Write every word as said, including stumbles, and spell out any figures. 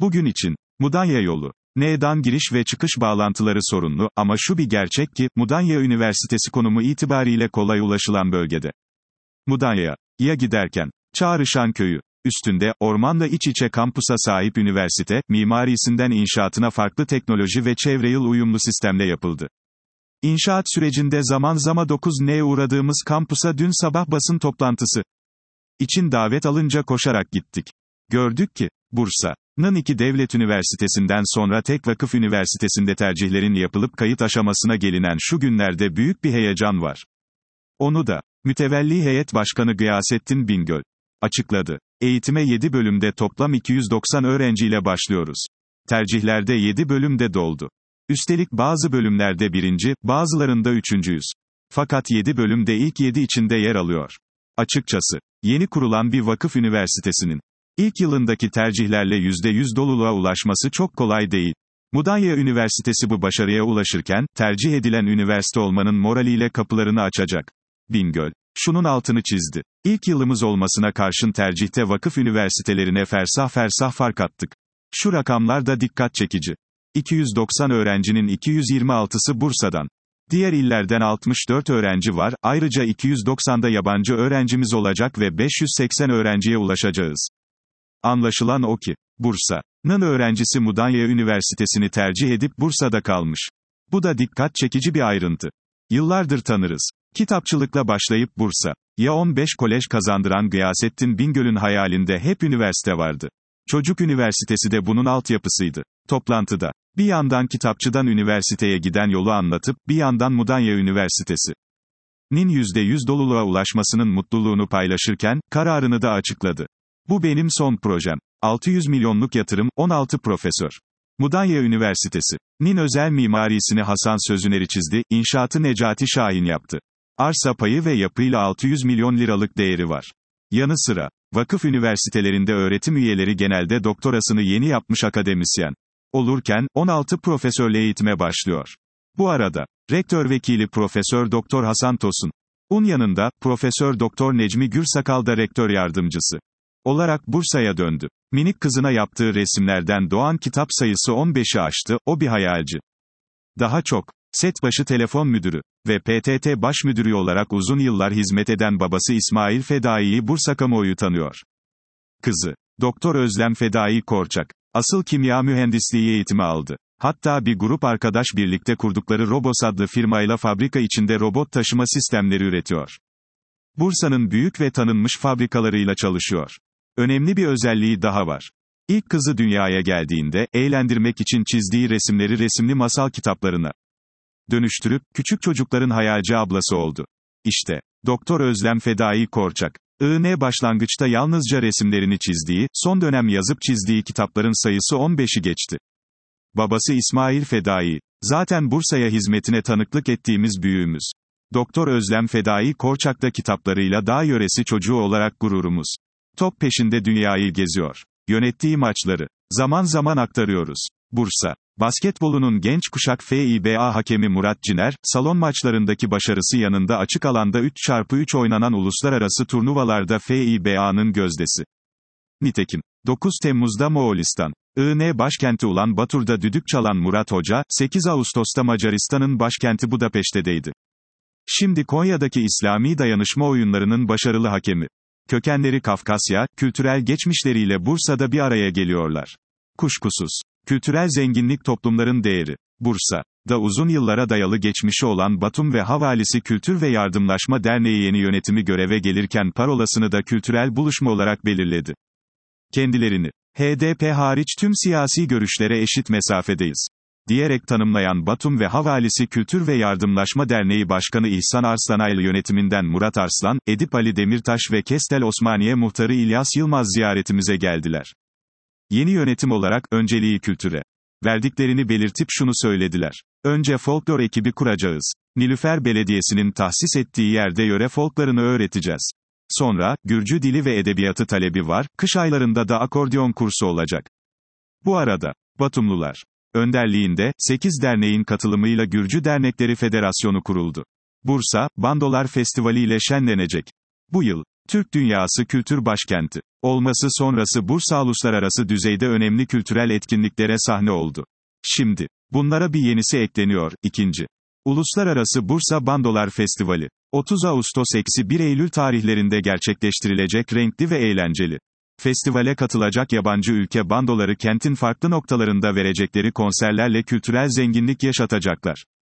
Bugün için, Mudanya yolu. N'dan giriş ve çıkış bağlantıları sorunlu, ama şu bir gerçek ki, Mudanya Üniversitesi konumu itibariyle kolay ulaşılan bölgede. Mudanya'ya giderken, Çağrışan Köyü, üstünde, ormanla iç içe kampusa sahip üniversite, mimarisinden inşaatına farklı teknoloji ve çevre yıl uyumlu sistemle yapıldı. İnşaat sürecinde zaman zaman dokuz N'ye uğradığımız kampusa dün sabah basın toplantısı için davet alınca koşarak gittik. Gördük ki, Bursa'nın iki devlet üniversitesinden sonra tek vakıf üniversitesinde tercihlerin yapılıp kayıt aşamasına gelinen şu günlerde büyük bir heyecan var. Onu da, Mütevelli Heyet Başkanı Gıyasettin Bingöl açıkladı. Eğitime yedi bölümde toplam iki yüz doksan öğrenciyle başlıyoruz. Tercihlerde yedi bölümde doldu. Üstelik bazı bölümlerde birinci, bazılarında üçüncüyüz. Fakat yedi bölümde ilk yedi içinde yer alıyor. Açıkçası, yeni kurulan bir vakıf üniversitesinin ilk yılındaki tercihlerle yüzde yüz doluluğa ulaşması çok kolay değil. Mudanya Üniversitesi bu başarıya ulaşırken, tercih edilen üniversite olmanın moraliyle kapılarını açacak. Bingöl, şunun altını çizdi. İlk yılımız olmasına karşın tercihte vakıf üniversitelerine fersah fersah fark attık. Şu rakamlar da dikkat çekici. iki yüz doksan öğrencinin iki yüz yirmi altısı Bursa'dan. Diğer illerden altmış dört öğrenci var, ayrıca iki yüz doksanda yabancı öğrencimiz olacak ve beş yüz seksen öğrenciye ulaşacağız. Anlaşılan o ki, Bursa'nın öğrencisi Mudanya Üniversitesi'ni tercih edip Bursa'da kalmış. Bu da dikkat çekici bir ayrıntı. Yıllardır tanırız. Kitapçılıkla başlayıp Bursa'ya on beş kolej kazandıran Gıyasettin Bingöl'ün hayalinde hep üniversite vardı. Çocuk üniversitesi de bunun altyapısıydı. Toplantıda, bir yandan kitapçıdan üniversiteye giden yolu anlatıp, bir yandan Mudanya Üniversitesi'nin yüzde yüz doluluğa ulaşmasının mutluluğunu paylaşırken, kararını da açıkladı. Bu benim son projem. altı yüz milyonluk yatırım, on altı profesör. Mudanya Üniversitesi'nin özel mimarisini Hasan Sözüner'i çizdi, inşaatı Necati Şahin yaptı. Arsa payı ve yapıyla altı yüz milyon liralık değeri var. Yanı sıra, vakıf üniversitelerinde öğretim üyeleri genelde doktorasını yeni yapmış akademisyen olurken, on altı profesörle eğitime başlıyor. Bu arada, rektör vekili Profesör Doktor Hasan Tosun'un yanında, Profesör Doktor Necmi Gürsakal da rektör yardımcısı olarak Bursa'ya döndü. Minik kızına yaptığı resimlerden doğan kitap sayısı on beşi aştı, o bir hayalci. Daha çok, set başı telefon müdürü ve P T T baş müdürü olarak uzun yıllar hizmet eden babası İsmail Fedai'yi Bursa kamuoyu tanıyor. Kızı, Doktor Özlem Fedai Korçak, asıl kimya mühendisliği eğitimi aldı. Hatta bir grup arkadaş birlikte kurdukları Robos adlı firmayla fabrika içinde robot taşıma sistemleri üretiyor. Bursa'nın büyük ve tanınmış fabrikalarıyla çalışıyor. Önemli bir özelliği daha var. İlk kızı dünyaya geldiğinde, eğlendirmek için çizdiği resimleri resimli masal kitaplarına dönüştürüp, küçük çocukların hayalci ablası oldu. İşte, Doktor Özlem Fedai Korçak, I N başlangıçta yalnızca resimlerini çizdiği, son dönem yazıp çizdiği kitapların sayısı on beşi geçti. Babası İsmail Fedai, zaten Bursa'ya hizmetine tanıklık ettiğimiz büyüğümüz. Doktor Özlem Fedai Korçak da kitaplarıyla dağ yöresi çocuğu olarak gururumuz. Top peşinde dünyayı geziyor. Yönettiği maçları zaman zaman aktarıyoruz. Bursa basketbolunun genç kuşak F I B A hakemi Murat Ciner, salon maçlarındaki başarısı yanında açık alanda üç çarpı üç oynanan uluslararası turnuvalarda F I B A'nın gözdesi. Nitekim, dokuz Temmuz'da Moğolistan, I N başkenti Ulan Batur'da düdük çalan Murat Hoca, sekiz Ağustos'ta Macaristan'ın başkenti Budapeşte'deydi. Şimdi Konya'daki İslami dayanışma oyunlarının başarılı hakemi. Kökenleri Kafkasya, kültürel geçmişleriyle Bursa'da bir araya geliyorlar. Kuşkusuz, kültürel zenginlik toplumların değeri. Bursa'da uzun yıllara dayalı geçmişi olan Batum ve Havalisi Kültür ve Yardımlaşma Derneği yeni yönetimi göreve gelirken parolasını da kültürel buluşma olarak belirledi. Kendilerini, H D P hariç tüm siyasi görüşlere eşit mesafedeyiz diyerek tanımlayan Batum ve Havalisi Kültür ve Yardımlaşma Derneği Başkanı İhsan Arslanaylı yönetiminden Murat Arslan, Edip Ali Demirtaş ve Kestel Osmaniye Muhtarı İlyas Yılmaz ziyaretimize geldiler. Yeni yönetim olarak, önceliği kültüre verdiklerini belirtip şunu söylediler. Önce folklor ekibi kuracağız. Nilüfer Belediyesi'nin tahsis ettiği yerde yöre folklarını öğreteceğiz. Sonra, Gürcü dili ve edebiyatı talebi var, kış aylarında da akordeon kursu olacak. Bu arada, Batumlular önderliğinde, sekiz derneğin katılımıyla Gürcü Dernekleri Federasyonu kuruldu. Bursa, Bandolar Festivali ile şenlenecek. Bu yıl, Türk dünyası kültür başkenti olması sonrası Bursa uluslararası düzeyde önemli kültürel etkinliklere sahne oldu. Şimdi, bunlara bir yenisi ekleniyor. İkinci. Uluslararası Bursa Bandolar Festivali. otuz Ağustos - bir Eylül tarihlerinde gerçekleştirilecek renkli ve eğlenceli festivale katılacak yabancı ülke bandoları kentin farklı noktalarında verecekleri konserlerle kültürel zenginlik yaşatacaklar.